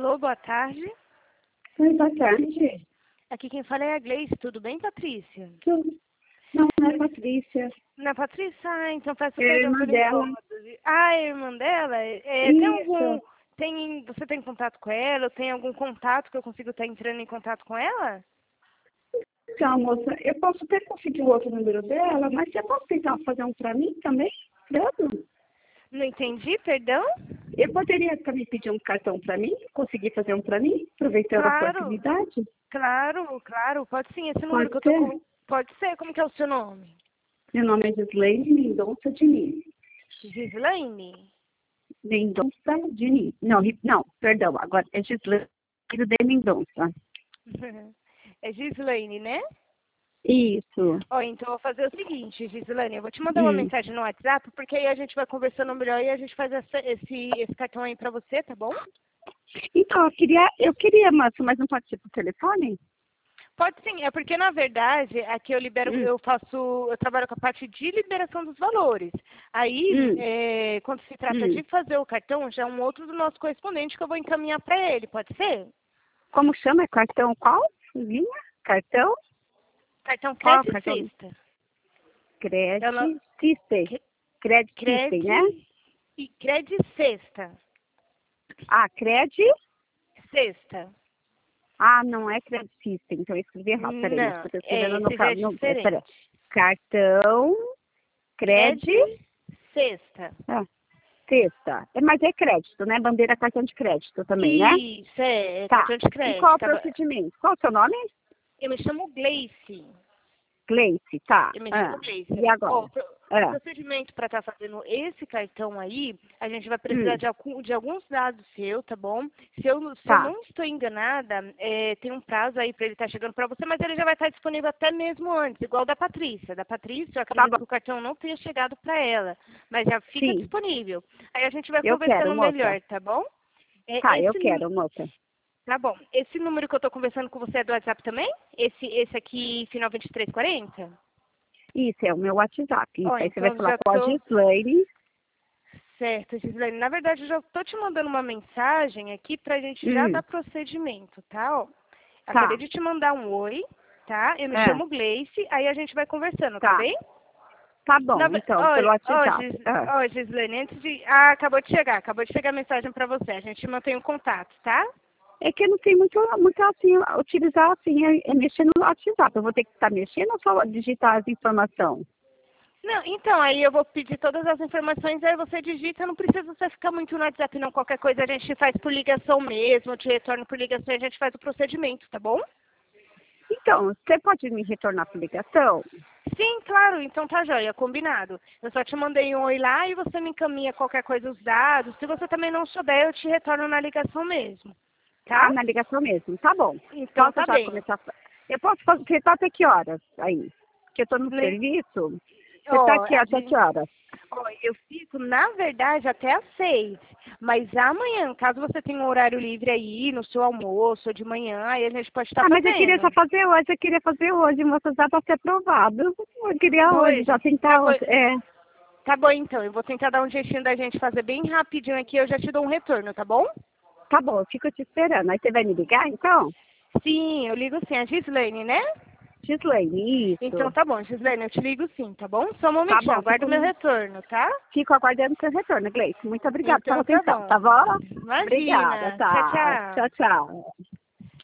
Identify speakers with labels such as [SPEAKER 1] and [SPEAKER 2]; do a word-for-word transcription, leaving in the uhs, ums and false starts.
[SPEAKER 1] Alô, boa tarde.
[SPEAKER 2] Oi, boa tarde.
[SPEAKER 1] Aqui quem fala é a Gleice, tudo bem, Patrícia?
[SPEAKER 2] Tudo. Não, não é Patrícia.
[SPEAKER 1] Não é Patrícia? Ah, então peço
[SPEAKER 2] É a
[SPEAKER 1] perdão
[SPEAKER 2] irmã
[SPEAKER 1] pelo
[SPEAKER 2] dela.
[SPEAKER 1] incômodo. Ah, é a irmã dela? É, tem algum...
[SPEAKER 2] Isso.
[SPEAKER 1] Tem, você tem contato com ela? Ou tem algum contato que eu consigo estar entrando em contato com ela?
[SPEAKER 2] Então, moça, eu posso até conseguir o outro número dela, mas você pode tentar fazer um pra mim também? Credo.
[SPEAKER 1] Não entendi, perdão?
[SPEAKER 2] Eu poderia também pedir um cartão pra mim? Conseguir fazer um pra mim? Aproveitando a
[SPEAKER 1] Claro,
[SPEAKER 2] oportunidade?
[SPEAKER 1] claro, claro. Pode sim, esse número que
[SPEAKER 2] Pode
[SPEAKER 1] eu tô
[SPEAKER 2] ser?
[SPEAKER 1] com... Pode ser, como que é o seu nome?
[SPEAKER 2] Meu nome é Gislaine Mendonça Diniz.
[SPEAKER 1] Gislaine?
[SPEAKER 2] Mendonça Diniz. Não, ri- não, perdão. Agora é Gislaine de Mendonça.
[SPEAKER 1] É Gislaine, né?
[SPEAKER 2] Isso.
[SPEAKER 1] Ó, então eu vou fazer o seguinte, Gislaine, eu vou te mandar uma
[SPEAKER 2] Hum.
[SPEAKER 1] mensagem no WhatsApp, porque aí a gente vai conversando melhor e a gente faz essa- esse, esse cartão aí pra você, tá bom?
[SPEAKER 2] Então, eu queria, eu queria, moça, mas não pode ser por telefone?
[SPEAKER 1] Pode sim, é porque na verdade aqui eu libero,
[SPEAKER 2] Hum.
[SPEAKER 1] eu faço, eu trabalho com a parte de liberação dos valores. Aí,
[SPEAKER 2] Hum.
[SPEAKER 1] é, quando se trata
[SPEAKER 2] Hum.
[SPEAKER 1] de fazer o cartão, já é um outro do nosso correspondente que eu vou encaminhar pra ele, pode ser?
[SPEAKER 2] Como chama? Cartão qual? Linha? Cartão?
[SPEAKER 1] Cartão
[SPEAKER 2] Qual
[SPEAKER 1] Credit
[SPEAKER 2] cartão?
[SPEAKER 1] Sexta. É o no-
[SPEAKER 2] Credit System.
[SPEAKER 1] Cre-
[SPEAKER 2] Credit System, né?
[SPEAKER 1] Credit e Credit Sexta.
[SPEAKER 2] Ah, Credit?
[SPEAKER 1] Sexta.
[SPEAKER 2] Ah, não é Credit System, então eu escrevi errado. Peraí, mas
[SPEAKER 1] Não,
[SPEAKER 2] eu tô
[SPEAKER 1] é,
[SPEAKER 2] escrevendo no
[SPEAKER 1] esse já é
[SPEAKER 2] carro. Não, é, peraí.
[SPEAKER 1] diferente.
[SPEAKER 2] Cartão, Credit,
[SPEAKER 1] Credit Sexta.
[SPEAKER 2] ah, sexta. É, mas é crédito, né? Bandeira cartão de crédito também, né?
[SPEAKER 1] Isso, é,
[SPEAKER 2] Tá.
[SPEAKER 1] cartão de
[SPEAKER 2] E qual
[SPEAKER 1] crédito.
[SPEAKER 2] o
[SPEAKER 1] Tava-
[SPEAKER 2] procedimento? Qual o seu nome?
[SPEAKER 1] Eu me chamo Gleice.
[SPEAKER 2] Gleice, tá.
[SPEAKER 1] Eu me chamo
[SPEAKER 2] Ah,
[SPEAKER 1] Gleice.
[SPEAKER 2] e agora?
[SPEAKER 1] Ó, pro- o
[SPEAKER 2] Ah,
[SPEAKER 1] procedimento para estar fazendo esse cartão aí, a gente vai precisar
[SPEAKER 2] hum,
[SPEAKER 1] de, algum- de alguns dados seus, tá bom? Se eu, se eu
[SPEAKER 2] tá.
[SPEAKER 1] não estou enganada, é, tem um prazo aí para ele estar chegando para você, mas ele já vai estar disponível até mesmo antes, igual da Patrícia. Da Patrícia, eu
[SPEAKER 2] Tá
[SPEAKER 1] acredito
[SPEAKER 2] bom.
[SPEAKER 1] que o cartão não tenha chegado para ela, mas já fica
[SPEAKER 2] Sim,
[SPEAKER 1] disponível. Aí a gente vai
[SPEAKER 2] eu quero,
[SPEAKER 1] conversando
[SPEAKER 2] moça.
[SPEAKER 1] melhor, tá bom?
[SPEAKER 2] Tá,
[SPEAKER 1] É,
[SPEAKER 2] eu
[SPEAKER 1] esse, nu-
[SPEAKER 2] quero, moça.
[SPEAKER 1] tá bom. Esse número que eu estou conversando com você é do WhatsApp também? Esse, esse aqui, final vinte e três quarenta?
[SPEAKER 2] Isso, é o meu WhatsApp. Isso,
[SPEAKER 1] Ó,
[SPEAKER 2] aí você vai
[SPEAKER 1] então
[SPEAKER 2] falar
[SPEAKER 1] já
[SPEAKER 2] com a
[SPEAKER 1] tô...
[SPEAKER 2] Gislaine.
[SPEAKER 1] Certo, Gislaine. Na verdade, eu já estou te mandando uma mensagem aqui para a gente já
[SPEAKER 2] Hum,
[SPEAKER 1] dar procedimento, tá? Ó, acabei
[SPEAKER 2] tá.
[SPEAKER 1] de te mandar um oi, tá? Eu me
[SPEAKER 2] É,
[SPEAKER 1] chamo Gleice, aí a gente vai conversando, tá
[SPEAKER 2] tá.
[SPEAKER 1] bem?
[SPEAKER 2] Tá
[SPEAKER 1] Na
[SPEAKER 2] bom,
[SPEAKER 1] ve-
[SPEAKER 2] então,
[SPEAKER 1] Ó,
[SPEAKER 2] pelo
[SPEAKER 1] ó,
[SPEAKER 2] WhatsApp.
[SPEAKER 1] Gis...
[SPEAKER 2] É.
[SPEAKER 1] ó, Gislaine, antes de... Ah, acabou de chegar, acabou de chegar a mensagem para você. A gente mantém o contato, tá?
[SPEAKER 2] É que eu não tenho muito, muito assim, utilizar assim, é, é mexer no WhatsApp. Eu vou ter que estar mexendo ou só digitar as informações?
[SPEAKER 1] Não, então, aí eu vou pedir todas as informações, aí você digita, não precisa você ficar muito no WhatsApp, não. Qualquer coisa a gente faz por ligação mesmo, eu te retorno por ligação e a gente faz o procedimento, tá bom?
[SPEAKER 2] Então, você pode me retornar por ligação?
[SPEAKER 1] Sim, claro, então tá joia, combinado. Eu só te mandei um oi lá e você me encaminha qualquer coisa, os dados. Se você também não souber, eu te retorno na ligação mesmo,
[SPEAKER 2] Ah,
[SPEAKER 1] tá?
[SPEAKER 2] na ligação mesmo, tá bom.
[SPEAKER 1] Então
[SPEAKER 2] Posso
[SPEAKER 1] tá
[SPEAKER 2] já
[SPEAKER 1] bem.
[SPEAKER 2] começar? Eu posso fazer até que horas aí? Porque eu tô no
[SPEAKER 1] Le-
[SPEAKER 2] serviço. Você tá
[SPEAKER 1] Ó,
[SPEAKER 2] aqui
[SPEAKER 1] a
[SPEAKER 2] até que
[SPEAKER 1] gente...
[SPEAKER 2] horas?
[SPEAKER 1] Ó, eu fico, na verdade, até às seis. Mas amanhã, caso você tenha um horário livre aí, no seu almoço ou de manhã, aí a gente pode estar
[SPEAKER 2] Ah, mas eu queria já
[SPEAKER 1] fazendo.
[SPEAKER 2] fazer hoje, eu queria fazer hoje, moça, já para ser aprovado. Eu queria hoje, já
[SPEAKER 1] Hoje? Tá
[SPEAKER 2] tentar
[SPEAKER 1] bom,
[SPEAKER 2] hoje. É,
[SPEAKER 1] tá bom então. Eu vou tentar dar um jeitinho da gente fazer bem rapidinho aqui. Eu já te dou um retorno, tá bom?
[SPEAKER 2] tá bom, eu fico te esperando. Aí você vai me ligar, então?
[SPEAKER 1] Sim, eu ligo sim. A Gislaine, né?
[SPEAKER 2] Gislaine,
[SPEAKER 1] Então
[SPEAKER 2] isso.
[SPEAKER 1] tá bom, Gislaine, eu te ligo sim, tá bom? Só um
[SPEAKER 2] Tá
[SPEAKER 1] momentinho,
[SPEAKER 2] bom,
[SPEAKER 1] aguardo
[SPEAKER 2] fico,
[SPEAKER 1] o meu retorno, tá?
[SPEAKER 2] fico aguardando seu retorno, Gleice. Muito obrigada pela
[SPEAKER 1] Então tá
[SPEAKER 2] atenção,
[SPEAKER 1] bom.
[SPEAKER 2] tá bom? Obrigada,
[SPEAKER 1] Imagina. Tchau,
[SPEAKER 2] tá.
[SPEAKER 1] tchau.
[SPEAKER 2] Tchau, tchau.